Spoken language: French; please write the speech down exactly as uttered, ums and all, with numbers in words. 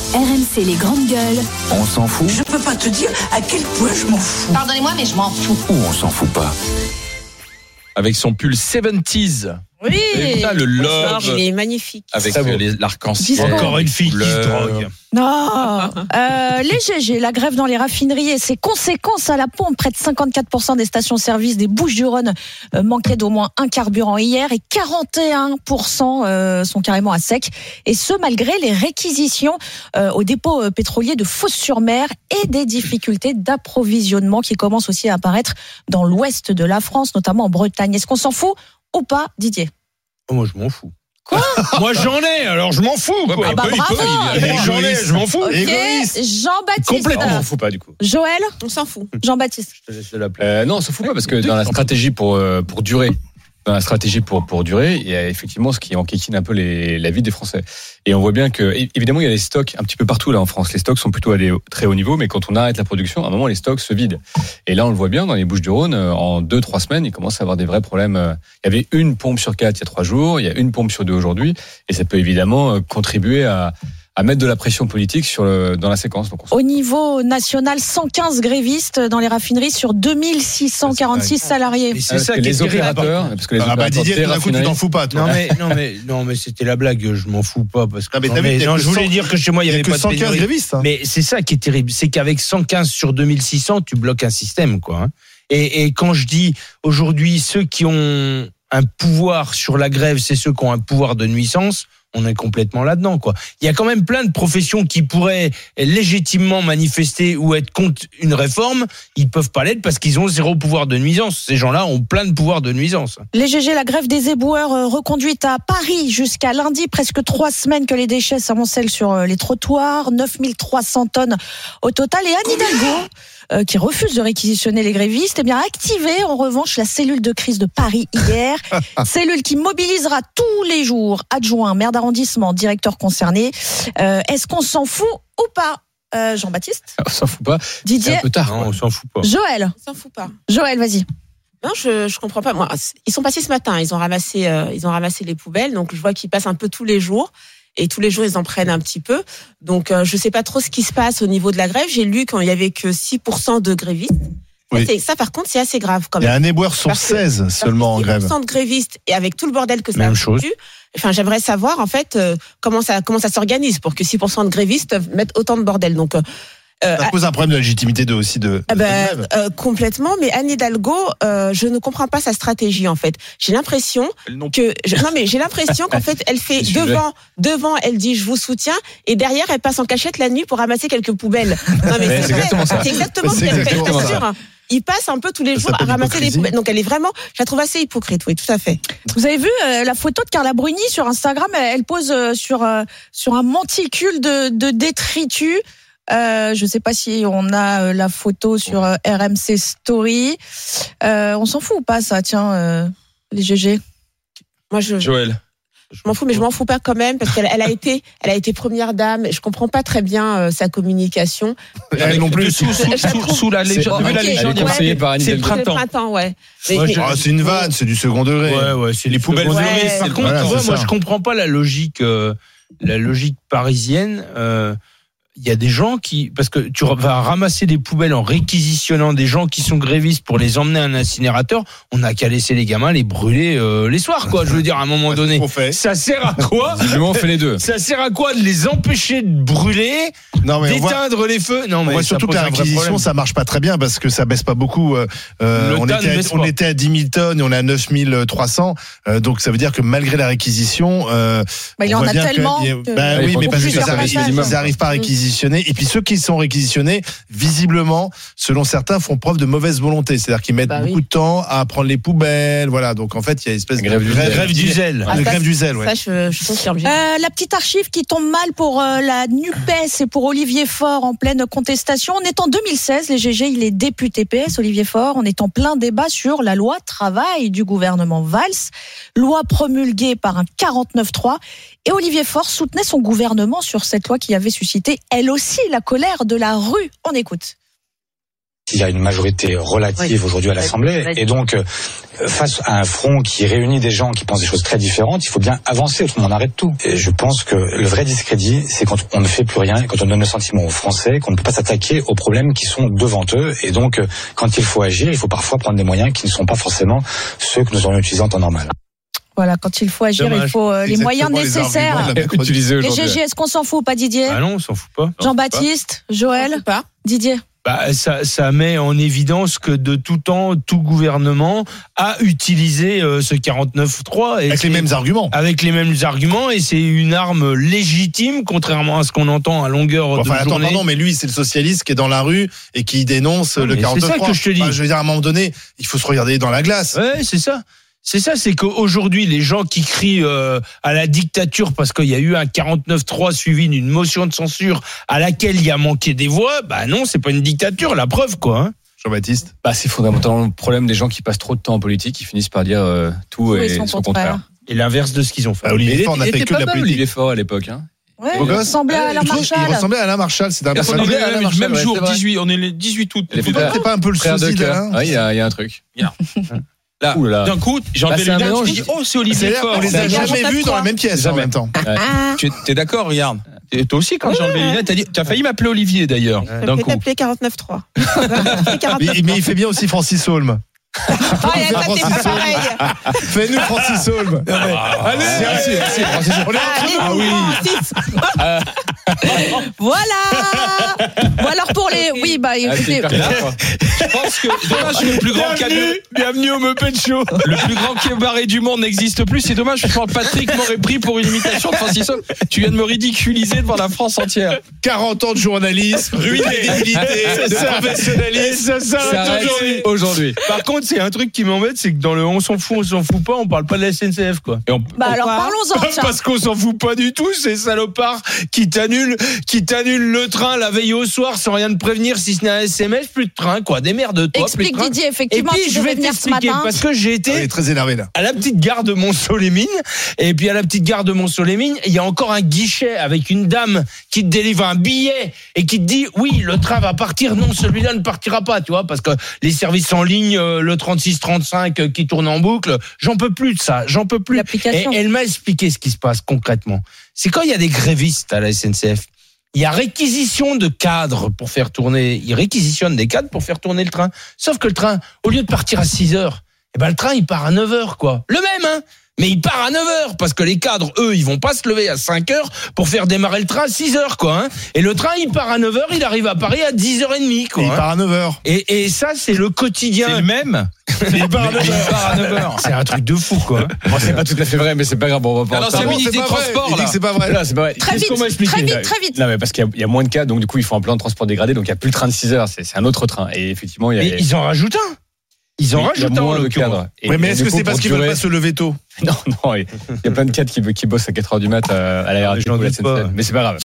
R M C les grandes gueules. On s'en fout. Je peux pas te dire à quel point je m'en fous. Pardonnez-moi, mais je m'en fous. Ou on s'en fout pas. Avec son pull soixante-dix. Oui, Et ça, le love. il est magnifique. Avec euh, les, l'arc-en-ciel. Encore une fille qui se drogue. Non, euh, les G G, la grève dans les raffineries et ses conséquences à la pompe. Près de cinquante-quatre pour cent des stations-service des Bouches-du-Rhône euh, manquaient d'au moins un carburant hier et quarante et un pour cent euh, sont carrément à sec. Et ce, malgré les réquisitions euh, au dépôt euh, pétrolier de Fos-sur-Mer et des difficultés d'approvisionnement qui commencent aussi à apparaître dans l'ouest de la France, notamment en Bretagne. Est-ce qu'on s'en fout ou pas, Didier? Oh, moi, je m'en fous. Quoi? Moi, j'en ai, alors je m'en fous. Ouais, Quoi. Ah bah il peut, il bravo. peut, il est J'en ai, je m'en fous. Ok, Égoïste. Jean-Baptiste. Complètement, je m'en fous pas du coup. Joël, On s'en fout. Jean-Baptiste. Je te laisse la place. Euh, non, on s'en fout pas parce que dans la stratégie pour euh, pour durer, dans la stratégie pour pour durer, il y a effectivement ce qui enquiquine un peu les, la vie des Français. Et on voit bien que évidemment il y a des stocks un petit peu partout là en France. Les stocks sont plutôt à des très haut niveau, mais quand on arrête la production, à un moment les stocks se vident. Et là on le voit bien dans les Bouches-du-Rhône, en deux trois semaines, il commence à avoir des vrais problèmes. Il y avait une pompe sur quatre il y a trois jours, il y a une pompe sur deux aujourd'hui, et ça peut évidemment contribuer à à mettre de la pression politique sur le, dans la séquence. Donc on... Au niveau national, cent quinze grévistes dans les raffineries sur deux mille six cent quarante-six salariés. Et c'est Parce ça que qui est les terrible. opérateurs, parce que les Ah bah opérateurs Didier, des tout d'un coup, tu raffineries- t'en fous pas, toi. Non mais non mais non mais c'était la blague, je m'en fous pas parce que Ah, mais non, t'as vu, mais, t'as non, que je voulais cent dire que chez moi il y Il y avait a que pas de cent quinze pénurie. grévistes. Hein. Mais c'est ça qui est terrible, c'est qu'avec cent quinze sur deux mille six cents, tu bloques un système quoi. Hein. Et, et quand je dis aujourd'hui ceux qui ont un pouvoir sur la grève, c'est ceux qui ont un pouvoir de nuisance. On est complètement là-dedans, quoi. Il y a quand même plein de professions qui pourraient légitimement manifester ou être contre une réforme. Ils peuvent pas l'être parce qu'ils ont zéro pouvoir de nuisance. Ces gens-là ont plein de pouvoirs de nuisance. Les G G, la grève des éboueurs euh, reconduite à Paris jusqu'à lundi. Presque trois semaines que les déchets s'amoncellent sur euh, les trottoirs. neuf mille trois cents tonnes au total. Et Anne Hidalgo, euh, qui refuse de réquisitionner les grévistes, eh bien, a activé en revanche la cellule de crise de Paris hier. Cellule qui mobilisera tous les jours adjoints, maire d'arrondissement, directeur concerné. Euh, est-ce qu'on s'en fout ou pas? Euh, Jean-Baptiste, On s'en fout pas. C'est Didier, un peu tard. Non, quoi. on s'en fout pas. Joël. On s'en fout pas. Joël, vas-y. Non, je je comprends pas. Moi, ils sont passés ce matin. Ils ont ramassé euh, ils ont ramassé les poubelles. Donc je vois qu'ils passent un peu tous les jours. Et tous les jours, ils en prennent un petit peu. Donc, euh, je sais pas trop ce qui se passe au niveau de la grève. J'ai lu qu'il y avait que six pour cent de grévistes. Oui. Ça, c'est, ça, par contre, c'est assez grave quand Il y même. a un éboueur sur Parce que- seize seulement en six grève. pour cent de grévistes et avec tout le bordel que ça Même a chose. foutu. Enfin, j'aimerais savoir en fait euh, comment ça comment ça s'organise pour que six pour cent de grévistes mettent autant de bordel. Donc euh, euh, Ça pose un problème de légitimité de, aussi de, ah de ben, cette grève. euh, complètement, mais Anne Hidalgo, euh, je ne comprends pas sa stratégie en fait. J'ai l'impression que je, non mais j'ai l'impression qu'en fait elle fait Je devant devant elle dit je vous soutiens et derrière elle passe en cachette la nuit pour ramasser quelques poubelles. Non mais Ouais, c'est, c'est vrai, exactement ça. c'est exactement ce C'est qu'elle fait, je exactement t'assure. Hein. Il passe un peu tous les Ça jours à s'appelle ramasser les l'hypocrisie. poubelles. Donc elle est vraiment, je la trouve assez hypocrite, oui, tout à fait. Vous avez vu euh, la photo de Carla Bruni sur Instagram? Elle, elle pose euh, sur euh, sur un monticule de, de détritus. Euh, je sais pas si on a euh, la photo sur euh, R M C Story. Euh, on s'en fout ou pas ça? Tiens, euh, les G G. Moi je, Joël. je m'en fous, mais je m'en fous pas quand même parce qu'elle elle a été, elle a été première dame. Je comprends pas très bien euh, sa communication. Elle non plus. Sous, sous, Je la sous, trouve- sous la légende. Ok, Vu la Elle est légende, ouais. conseillée par Anne C'est le Hidalgo. C'est le printemps. printemps, ouais. Mais- Moi, mais- je- Ah, c'est une vanne, c'est du second degré. Ouais, ouais, c'est les poubelles Ouais. volées. Par contre, Voilà, tu vois, c'est moi, ça. je comprends pas la logique, euh, la logique parisienne. Euh, il y a des gens qui, parce que tu vas ramasser des poubelles en réquisitionnant des gens qui sont grévistes pour les emmener à un incinérateur, on n'a qu'à laisser les gamins les brûler euh, les soirs, quoi. Je veux dire, à un moment donné, On fait. ça sert à quoi? Visiblement, on fait les deux. Ça sert à quoi de les empêcher de brûler, Non, mais on voit, d'éteindre les feux? Non, on mais voit ça surtout que pose la un vrai réquisition, problème. ça marche pas très bien parce que ça baisse pas beaucoup. Euh, euh, Le on, tas était ne à, baisse on pas. était à dix mille tonnes et on est à neuf mille trois cents. Euh, donc ça veut dire que malgré la réquisition, euh, Bah, il y on en voit a bien que- tellement. il y a- que- bah Ouais, oui, il faut mais parce plusieurs qu'ils arrivent, passages. ils arrivent pas à réquisitionner. Et puis ceux qui sont réquisitionnés, visiblement, selon certains, font preuve de mauvaise volonté. C'est-à-dire qu'ils mettent Bah beaucoup oui. de temps à prendre les poubelles. Voilà. Donc en fait, il y a une espèce Grève de du grève, zèle. Grève du zèle. Ah, de ça, grève du zèle. Ouais. Ça, je, je confirme. J'ai- Euh, la petite archive qui tombe mal pour euh, la NUPES et pour Olivier Faure en pleine contestation. On est en deux mille seize, les G G, il est député P S, Olivier Faure. On est en plein débat sur la loi travail du gouvernement Valls, loi promulguée par un quarante-neuf trois. Et Olivier Faure soutenait son gouvernement sur cette loi qui avait suscité, elle aussi, la colère de la rue. On écoute. qu'il y a une majorité relative aujourd'hui à l'Assemblée. Et donc, euh, face à un front qui réunit des gens qui pensent des choses très différentes, il faut bien avancer, autrement on arrête tout. Et je pense que le vrai discrédit, c'est quand on ne fait plus rien, quand on donne le sentiment aux Français qu'on ne peut pas s'attaquer aux problèmes qui sont devant eux. Et donc, euh, quand il faut agir, il faut parfois prendre des moyens qui ne sont pas forcément ceux que nous aurions utilisés en temps normal. Voilà, quand il faut agir, Dommage. il faut euh, les moyens Exactement les nécessaires. arguments de la mercredi. Utilisé Les aujourd'hui. G G, est-ce qu'on s'en fout ou pas, Didier? Ah non, on s'en fout pas. Jean-Baptiste, Joël, Je sais pas. Didier. Bah, ça, ça met en évidence que de tout temps, tout gouvernement a utilisé euh, ce quarante-neuf trois. Et Avec c'est- les mêmes arguments. Avec les mêmes arguments, et c'est une arme légitime, contrairement à ce qu'on entend à longueur Enfin, de attends, journée. pardon, mais lui, c'est le socialiste qui est dans la rue et qui dénonce Non, le mais quarante-neuf c'est ça trois. que je te dis. Enfin, je veux dire, à un moment donné, il faut se regarder dans la glace. Ouais, c'est ça. C'est ça, c'est qu'aujourd'hui, les gens qui crient euh, à la dictature parce qu'il y a eu un quarante-neuf trois suivi d'une motion de censure à laquelle il y a manqué des voix, bah non, c'est pas une dictature, la preuve, quoi. Hein. Jean-Baptiste. Bah, c'est fondamentalement le problème des gens qui passent trop de temps en politique, qui finissent par dire euh, tout Oui, et son son contraire. contraire. Et l'inverse de ce qu'ils ont fait. Bah, Olivier Il Faure n'a était- fait il que de était la pas mal, politique. Olivier Faure à l'époque. Hein. Ouais, Beau il gosse. ressemblait à Alain Il Marchal. ressemblait à Alain Marchal, c'est un On est personnage. le Alain même, Marchal, même ouais, jour, c'est vrai. dix-huit, on est le dix-huit août. Elle est frère- C'est pas un peu le Frère de sosie cœur. d'Alain? Ouais, il y a, il y a un truc. Là, Ouh là. d'un coup, j'ai enlevé Bah, les c'est un lunettes, je mélange. dis, oh, c'est Olivier C'est-à-dire Faure. qu'on les a C'est jamais quarante-neuf vus dans la même pièce en Jamais. même temps. Ah, Tu es d'accord, regarde. Et toi aussi, quand j'ai enlevé les lunettes, t'as dit, tu as failli m'appeler Olivier d'ailleurs. Ça D'un peut coup. t'appeler quarante-neuf trois. Mais, mais il fait bien aussi Francis Holm. Ah, et ça, c'est pas pareil. Fais-nous Francis Holm. Allez, Ah oui. voilà. Bon alors pour les, oui bah Ah, c'est écoutez, hyper clair, quoi. Je pense que dommage, le plus grand cabaret, bienvenue au Muppet Show. le plus grand cabaret du monde n'existe plus. C'est dommage, je pense que Patrick m'aurait pris pour une imitation de Francis Holm. Tu viens de me ridiculiser devant la France entière. quarante ans de journalisme, ruine de crédibilité, de professionnalisme. Ça Ça s'arrête arrête aujourd'hui. aujourd'hui. Par contre, c'est un truc qui m'embête, c'est que dans le on s'en fout, on s'en fout pas, on parle pas de la S N C F, quoi. Et on- bah alors Pourquoi parlons-en. tiens. Parce qu'on s'en fout pas du tout, ces salopards qui t'annulent, qui t'annulent le train la veille au soir sans rien te prévenir, si ce n'est un S M S, plus de train, quoi. Démerde-toi, plus de Explique train. Didier, Et effectivement, puis, tu je devais vais venir ce t'expliquer, matin. parce que j'ai été Il est très énervé là. à la petite gare de Mont-Soleil-Mines, et puis à la petite gare de Mont-Soleil-Mines, il y a encore un guichet avec une dame qui te délivre un billet et qui te dit oui, le train va partir, non, celui-là ne partira pas, tu vois, parce que les services en ligne, euh, le trente-six trente-cinq euh, qui tourne en boucle, j'en peux plus de ça, j'en peux plus. Et L'application. elle m'a expliqué ce qui se passe concrètement. C'est quand il y a des grévistes à la S N C F, il y a réquisition de cadres pour faire tourner, ils réquisitionnent des cadres pour faire tourner le train. Sauf que le train, au lieu de partir à six heures, eh ben le train il part à neuf heures, quoi. Le même, hein. Mais il part à neuf heures parce que les cadres, eux, ils vont pas se lever à cinq heures pour faire démarrer le train à six heures, quoi. Hein. Et le train, il part à neuf heures, il arrive à Paris à dix heures trente, quoi. Et il hein. part à neuf heures. Et, et ça, c'est le quotidien. C'est le même. Il part à Mais il part à neuf heures. C'est un truc de fou, quoi. Bon, c'est pas tout à fait vrai, mais c'est pas grave. Bon, on va pas en Alors, parler. c'est ministre des pas vrai. Transports, Il dit là. que c'est pas vrai. Là, c'est pas vrai. Très Qu'est-ce vite, qu'on m'a expliqué très vite, très vite. Non, mais parce qu'il y a- il y a moins de cas, donc du coup, ils font un plan de transport dégradé, donc il n'y a plus le train de six heures, c'est c'est un autre train. Et effectivement, il y a. Mais ils en rajoutent un. Ils en il y a rajoutent un, en moins de l'occurrence. cadres. Et- Ouais, mais et est-ce du que coup, c'est parce pour qu'ils veulent durer- pas se lever tôt? Non, non, il y a plein de cadres qui, qui bossent à quatre heures du mat à, à la R A T P J'en ou à la doute pas. S N C F. Mais c'est pas grave.